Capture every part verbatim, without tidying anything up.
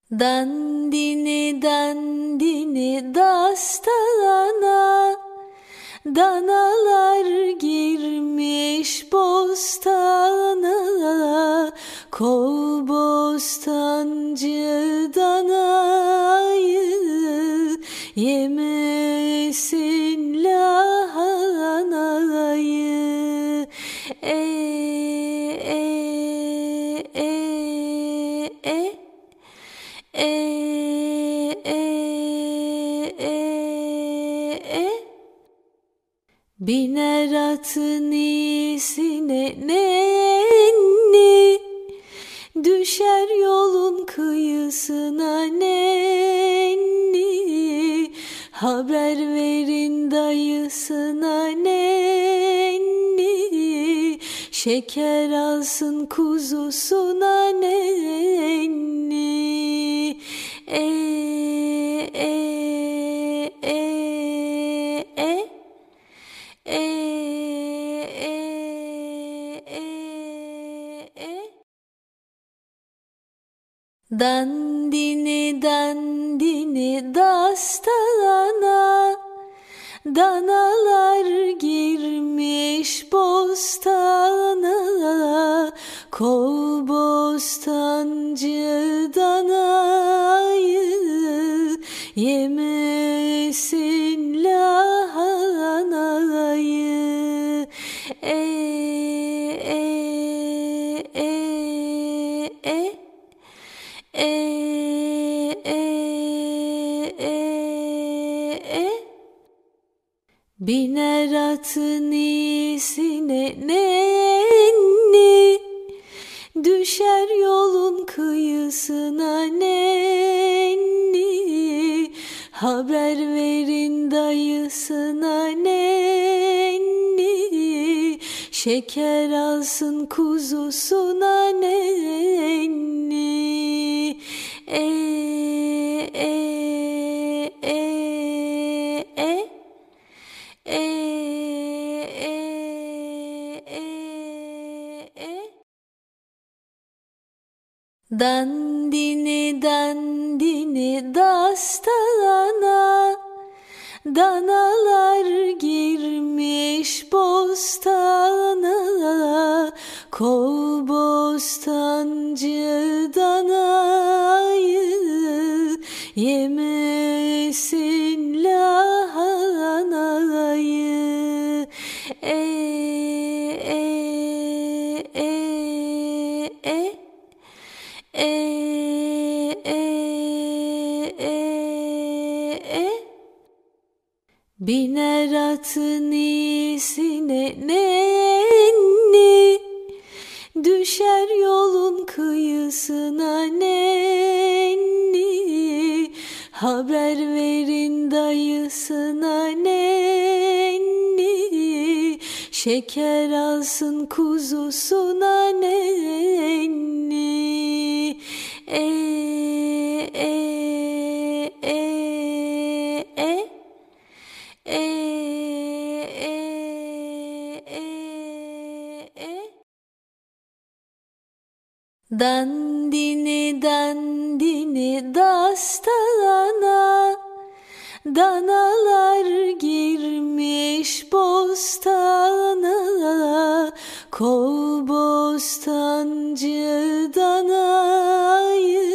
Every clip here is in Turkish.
Dandini dandini dastana, danalar girmiş bostana. Kov bostancı danayı, yemesin lahanayı. E, e, e, e. E, e, e, e. Biner atın iyisine nenni, düşer yolun kıyısına nenni. Haber verin dayısına nenni, şeker alsın kuzusuna nenni. E, e, e, e, e, e, e, e. Dandini dandini dastana, danalar girmiş bostana. Kov bostancı danayı, yemesin lahanayı. E, e, e, e, e, e, e, e. Biner atın iyisine nenni, düşer yolun kıyısına nenni. Haber verin dayısına nenni, şeker alsın kuzusuna nenni. E, e, e, e, e, e, e, e. Dandini dandini dastana, danalar girmiş bostana. Kov bostancı danayı, yemesin lahanayı. E, e, e, e. E, e, e, e. Biner atın iyisine nenni, düşer yolun kıyısına nenni. Haber verin dayısına nenni, şeker alsın kuzusuna nenni. E, e, e, e, e, e, e, e. Dandini dandini dastana, danalar girmiş bostana. Kov bostancı danayı,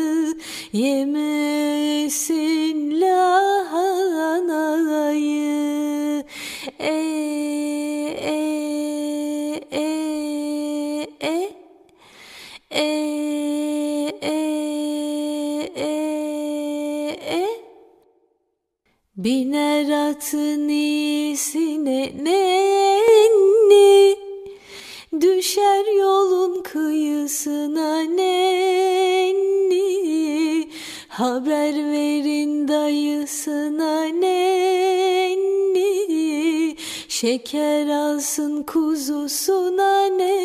yemesin lahanayı. E, e, e, e, e, e, e, e. Biner atın iyisine nenni, düşer yolun kıyısına nenni. Haber verin dayısına nenni, şeker alsın kuzusuna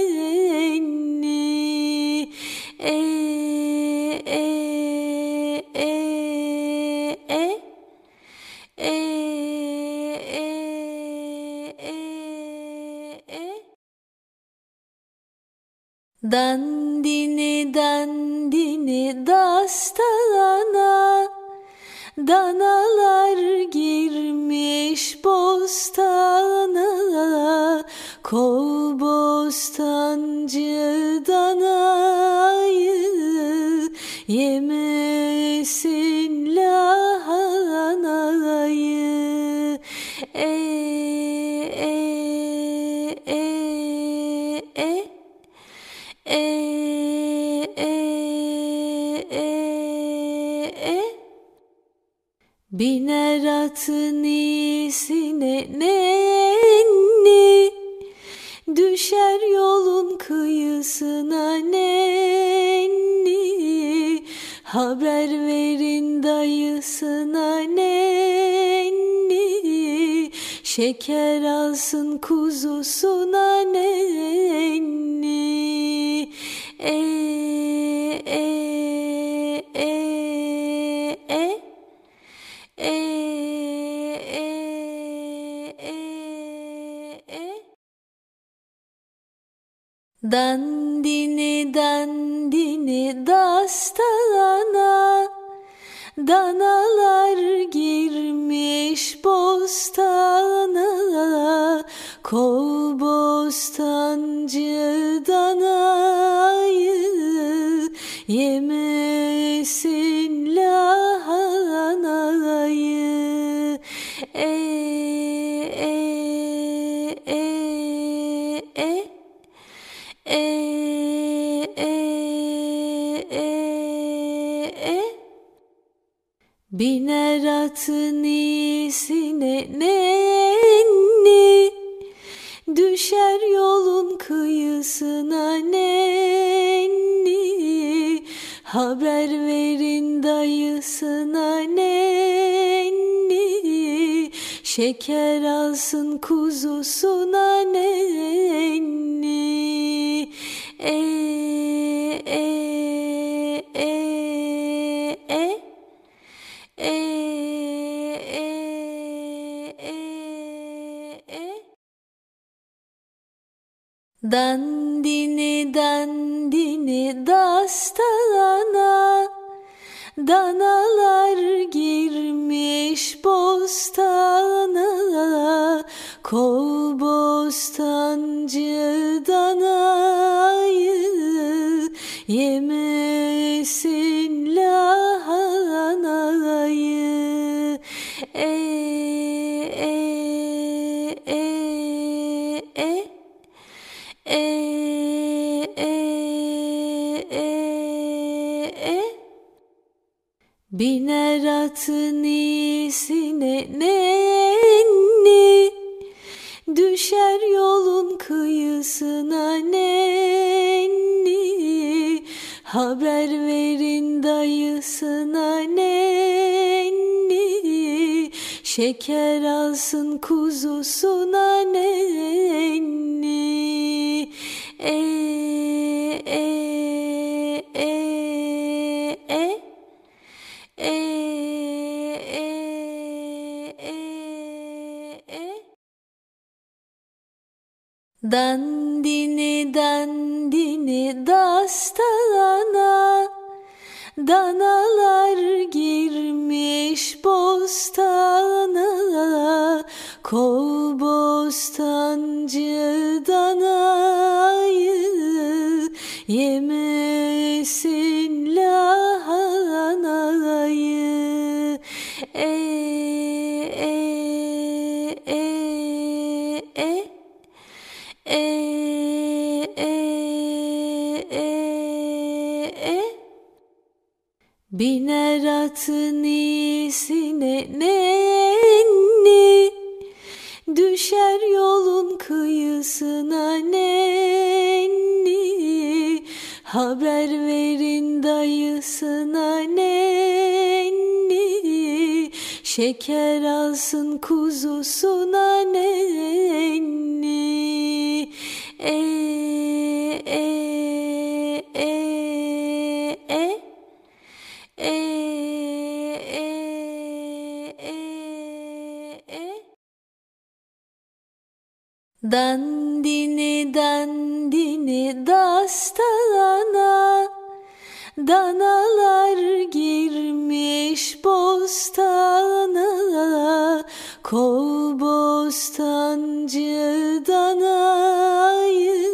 nenni. E, e, e, e, e, e, e, e. Dandini dandini dastana, danalar girmiş bostana, kov bostancı danayı, yemesin lahanayı. E, e, e, e, e, e, e, e. Biner atın iyisine nenni, düşer yolun kıyısına nenni, haber verin dayısına nenni, şeker alsın kuzusuna nenni. E, e, e, e, e, e, e, e. Dandini dandini dastana, danalar girmiş bostana, kov bostancı danayı, yemesin lahanayı. E, e, e, e, e, e, e, e. Biner atın iyisine nenni, düşer yolun kıyısına nenni, haber verin dayısına nenni, şeker alsın kuzusuna nenni. E, e, e, e, e, e, e, e. Dandini dandini dastana, danalar girmiş bostana, kov bostancı danayı, yemesin lahanayı. E, e, e, e, e, e, e, e. Biner atın iyisine nenni, düşer yolun kıyısına nenni, haber verin dayısına nenni, şeker alsın kuzusuna nenni. E, e, e, e, e, e, e, e. Dan, Dandini dandini dastana, danalar girmiş bostana, kov bostancı danayı, yemesin lahanayı. E, e, e, e, e, e, e, e. Biner atın iyisine nenni, düşer yolun kıyısına nenni, haber verin dayısına nenni, şeker alsın kuzusuna nenni. E, e, e, e, e, e, e, e. Dandini dandini dastana, Danalar girmiş bostana, kov bostancı danayı,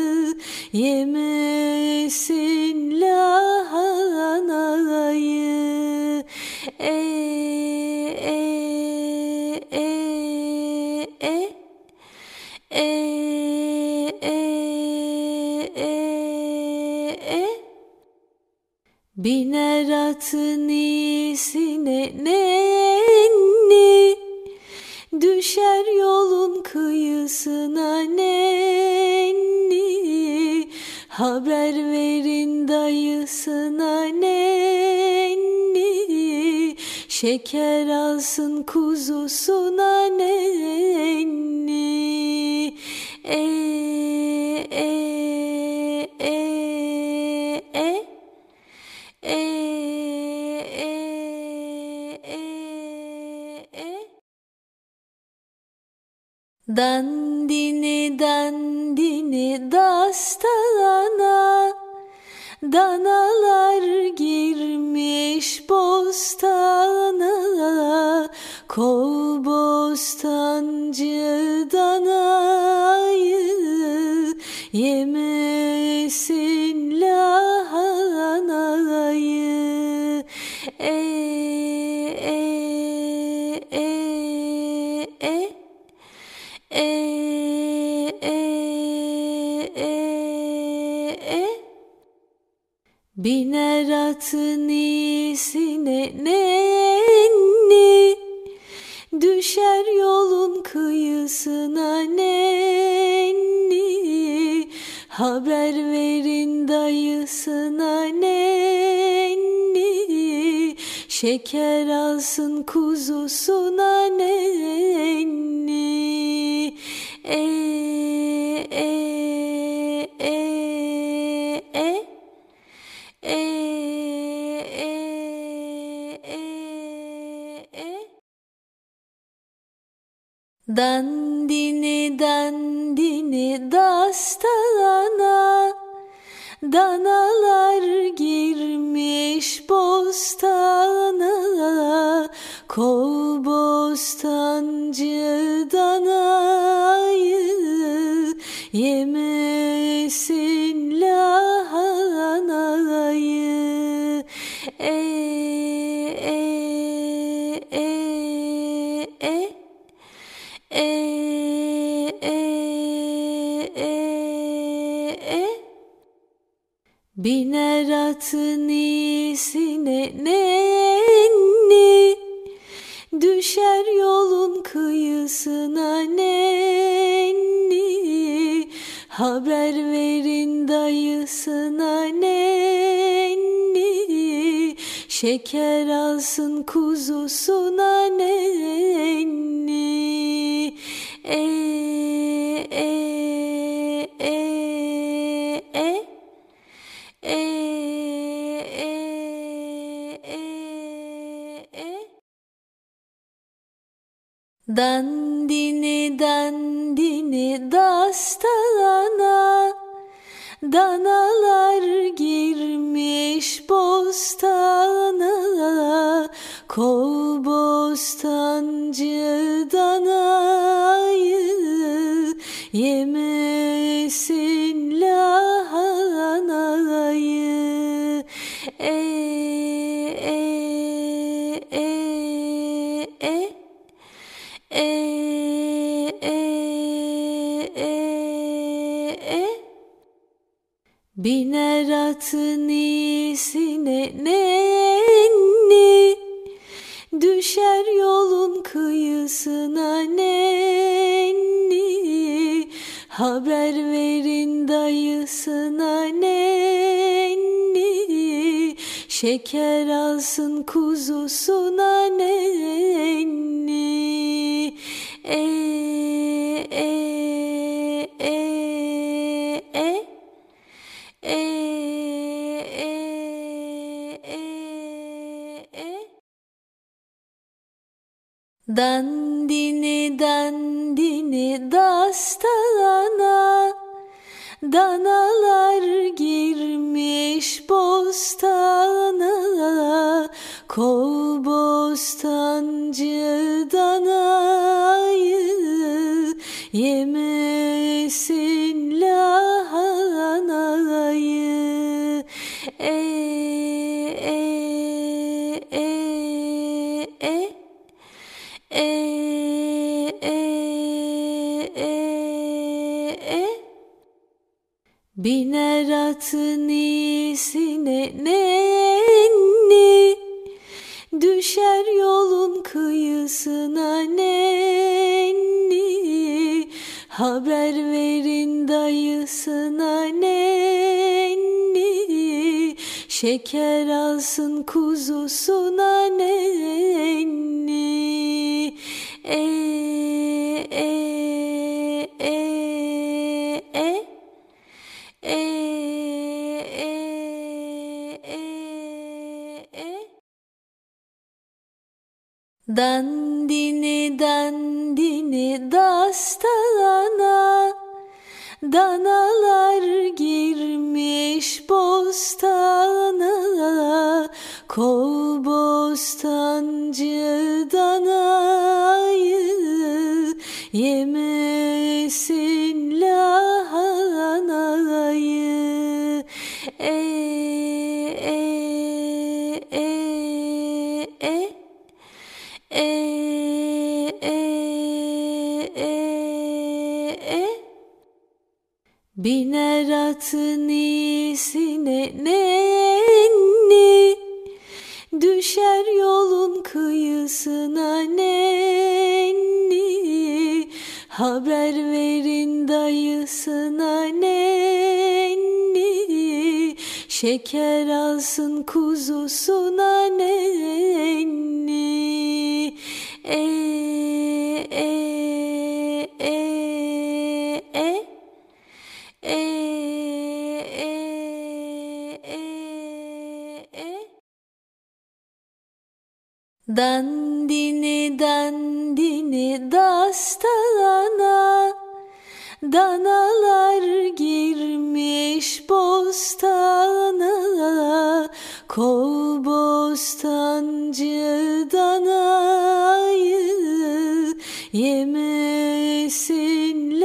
yemesin lahanayı. E, e, e, e, e, e, e, e. Biner atın iyisine nenni, düşer yolun kıyısına nenni, haber verin dayısına nenni, şeker alsın kuzusuna nenni. E, e, e, e. E, e, e, e. Dandini dandini dastana, danalar girmiş bostana, kov bostancı danayı, yemesin lahanayı. E, e, e, e, e, e, e, e. Biner atın iyisine nenni, düşer yolun kıyısına nenni, haber verin dayısına nenni, şeker alsın kuzusuna nenni. E, e, e, e, e, e, e, e. Dandini dandini dastana, danalar girmiş bostana, kov bostancı danayı, yemesin lahanayı. E, e, e, e. E, e, e, e. Biner atın iyisine nenni, düşer yolun kıyısına nenni, haber verin dayısına nenni, şeker alsın kuzusuna nenni. E, e, e, e, e, e, e, e. Dandini dandini dastana, danalar girmiş bostana, kov bostancı danayı, yemesin lahanayı. E, e, e, e, e, e, e, e. Biner atın iyisine nenni, düşer yolun kıyısına nenni, haber verin dayısına nenni, şeker alsın kuzusuna nenni. E, e, e, e, e, e, e, e. Dandini dandini dastana, danalar girmiş bostana, kov bostancı danayı, yemesin lahanayı. E, e, e, e, e, e, e, e. Biner atın iyisine nenni, düşer yolun kıyısına nenni, haber verin dayısına nenni, şeker alsın kuzusuna nenni. E, e, e, e, e, e, e, e. Dandini dandini dastana, danalar girmiş bostana, kov bostancı danayı, yemesin lahanayı. E, e, e, e, e, e, e, e. Biner atın iyisine nenni, düşer yolun kıyısına nenni, haber verin dayısına nenni, şeker alsın kuzusuna nenni. E, e, e, e, e, e, e, e. Dandini dandini dastana, danalar girmiş bostana, kov bostancı danayı, yemesin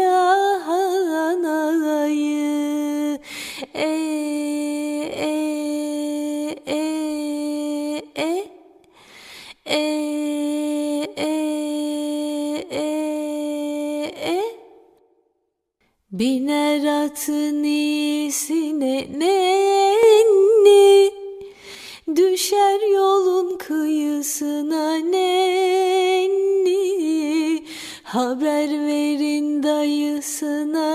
lahanayı. E, e, e, e, e, e, e, e. Biner atın iyisine nenni, düşer yolun kıyısına nenni, haber verin dayısına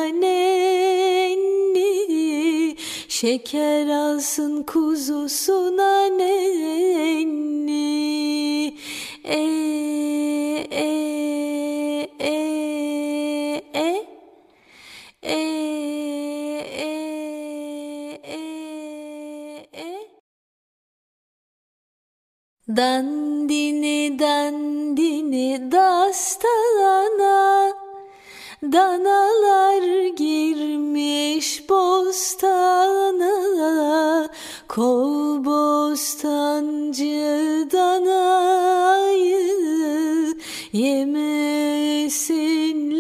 nenni, şeker alsın kuzusuna nenni. E, e, e, e, e, e, e, e. Dandini dandini dastana, danalar girmiş bostana, kov bostancı danayı, yemesin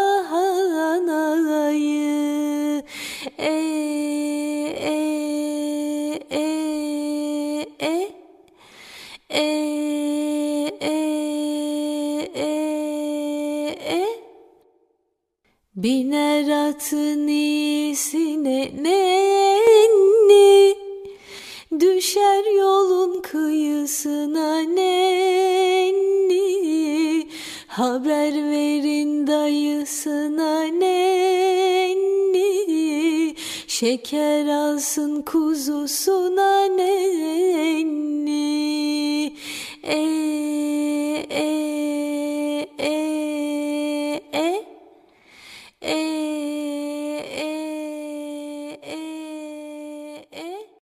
lahanayı. E, e, e, e, e, e, e, e. Biner atın iyisine nenni, düşer yolun kıyısına nenni, haber verin dayısına nenni, şeker alsın kuzusuna nenni.